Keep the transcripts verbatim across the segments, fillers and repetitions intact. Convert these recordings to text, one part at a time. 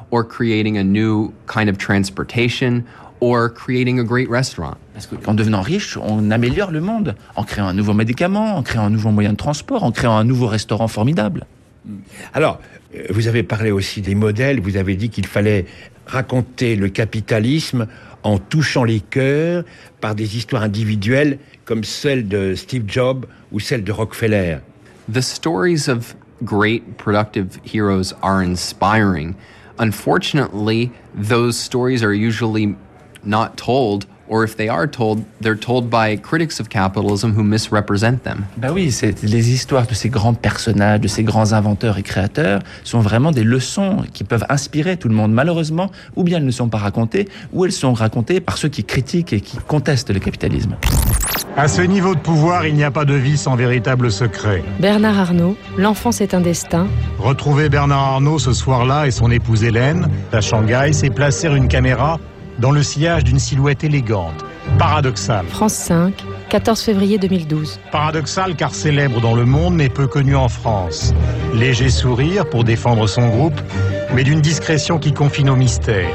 or creating a new kind of transportation, or creating a great restaurant. Parce qu'en devenant riche, on améliore le monde, en créant un nouveau médicament, en créant un nouveau moyen de transport, en créant un nouveau restaurant formidable. Alors, vous avez parlé aussi des modèles, vous avez dit qu'il fallait raconter le capitalisme en touchant les cœurs par des histoires individuelles comme celle de Steve Jobs ou celle de Rockefeller. The stories of great productive heroes are inspiring. Unfortunately, those stories are usually not told, or if they are told, they're told by critics of capitalism who misrepresent them. Ben oui, c'est, les histoires de ces grands personnages, de ces grands inventeurs et créateurs sont vraiment des leçons qui peuvent inspirer tout le monde. Malheureusement, ou bien elles ne sont pas racontées, ou elles sont racontées par ceux qui critiquent et qui contestent le capitalisme. À ce niveau de pouvoir, il n'y a pas de vie sans véritable secret. Bernard Arnault, L'enfance est un destin. Retrouver Bernard Arnault ce soir-là et son épouse Hélène, à Shanghai, c'est placer une caméra dans le sillage d'une silhouette élégante, paradoxale. France cinq, quatorze février deux mille douze. Paradoxale car célèbre dans le monde mais peu connue en France. Léger sourire pour défendre son groupe, mais d'une discrétion qui confine au mystère.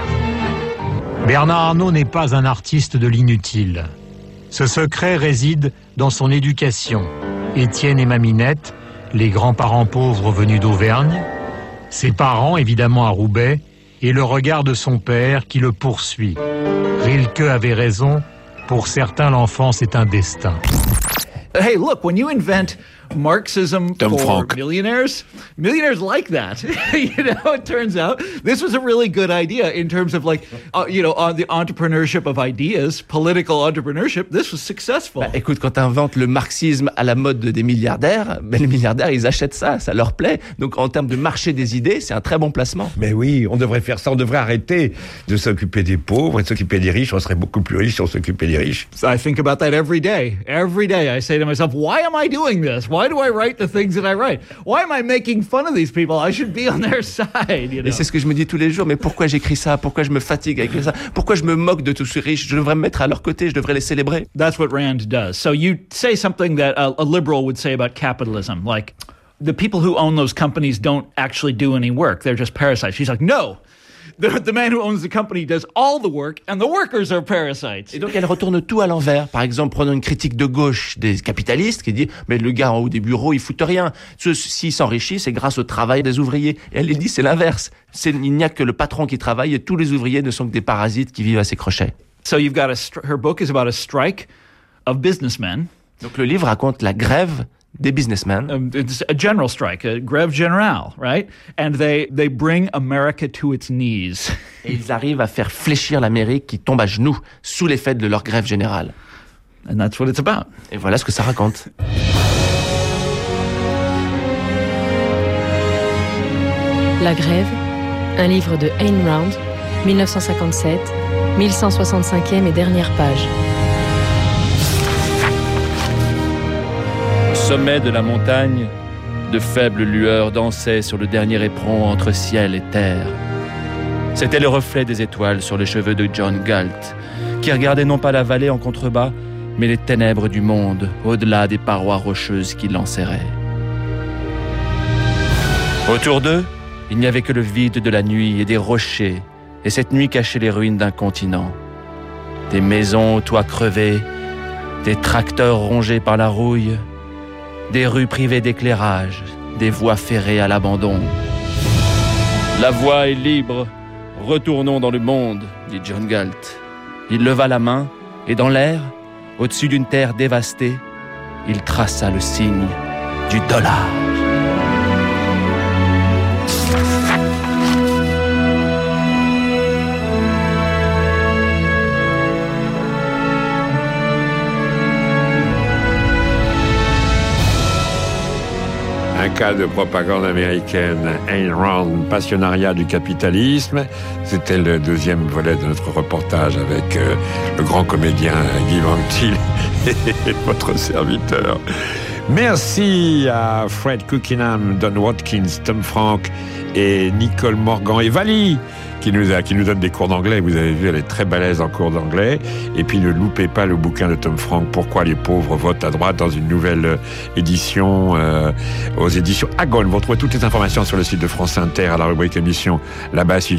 Bernard Arnault n'est pas un artiste de l'inutile. Ce secret réside dans son éducation. Étienne et Maminette, les grands-parents pauvres venus d'Auvergne, ses parents évidemment à Roubaix, et le regard de son père qui le poursuit. Rilke avait raison, pour certains l'enfance est un destin. Hey, look, when you invent Marxism Tom for Frank. millionaires, millionaires like that. You know, it turns out this was a really good idea in terms of like, uh, you know, on the entrepreneurship of ideas, political entrepreneurship. This was successful. Bah, écoute, quand tu inventes le marxisme à la mode des milliardaires, ben les milliardaires, ils achètent ça, ça leur plaît. Donc en termes de marché des idées, c'est un très bon placement. Mais oui, on devrait faire ça, on devrait arrêter de s'occuper des pauvres et de s'occuper des riches. On serait beaucoup plus riches si on s'occupait des riches. I think about that every day. Every day I say to myself, why am I doing this? Why do I write the things that I write? Why am I making fun of these people? I should be on their side, you know? Et c'est ce que je me dis tous les jours, mais pourquoi j'écris ça? Pourquoi je me fatigue avec ça? Pourquoi je me moque de tous ces riches? Je devrais me mettre à leur côté, je devrais les célébrer. That's what Rand does. So you say something that a, a liberal would say about capitalism, like, the people who own those companies don't actually do any work. They're just parasites. She's like, no! The, the man who owns the company does all the work, and the workers are parasites. Et donc elle retourne tout à l'envers. Par exemple, prenons une critique de gauche des capitalistes qui dit « Mais le gars en haut des bureaux, il fout rien. S'il s'enrichit, c'est grâce au travail des ouvriers. » Et elle dit « C'est l'inverse. C'est, il n'y a que le patron qui travaille et tous les ouvriers ne sont que des parasites qui vivent à ses crochets. » So you've got a, her book is about a strike of businessmen. Donc le livre raconte la grève des businessmen. Um, it's a general strike, a grève générale, right? And they, they bring America to its knees. Et ils arrivent à faire fléchir l'Amérique qui tombe à genoux sous l'effet de leur grève générale. And that's what it's about. Et voilà ce que ça raconte. La grève, un livre de Ayn Rand, dix-neuf cent cinquante-sept, mille cent soixante-cinquième et dernière page. Au sommet de la montagne, de faibles lueurs dansaient sur le dernier éperon entre ciel et terre. C'était le reflet des étoiles sur les cheveux de John Galt, qui regardait non pas la vallée en contrebas, mais les ténèbres du monde, au-delà des parois rocheuses qui l'enserraient. Autour d'eux, il n'y avait que le vide de la nuit et des rochers, et cette nuit cachait les ruines d'un continent. Des maisons aux toits crevés, des tracteurs rongés par la rouille, des rues privées d'éclairage, des voies ferrées à l'abandon. La voie est libre, retournons dans le monde, dit John Galt. Il leva la main, et dans l'air, au-dessus d'une terre dévastée, il traça le signe du dollar. Un cas de propagande américaine, Ayn Rand, passionnariat du capitalisme. C'était le deuxième volet de notre reportage avec euh, le grand comédien Guy Van Til et votre serviteur. Merci à Fred Cookingham, Don Watkins, Tom Frank et Nicole Morgan et Vali qui nous, a, qui nous donne des cours d'anglais. Vous avez vu, elle est très balèze en cours d'anglais. Et puis ne loupez pas le bouquin de Tom Frank, Pourquoi les pauvres votent à droite, dans une nouvelle édition euh, aux éditions Agone. Vous retrouvez toutes les informations sur le site de France Inter à la rubrique émission là-bas.